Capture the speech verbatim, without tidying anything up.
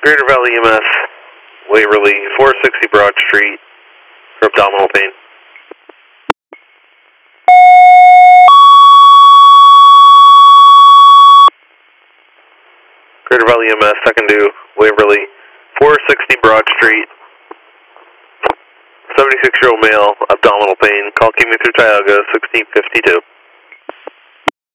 Greater Valley E M S, Waverly, four sixty Broad Street, for abdominal pain. Greater Valley E M S, second due, Waverly, four sixty Broad Street, seventy-six year old male, abdominal pain. Call Keep Me Through Tioga, sixteen fifty-two.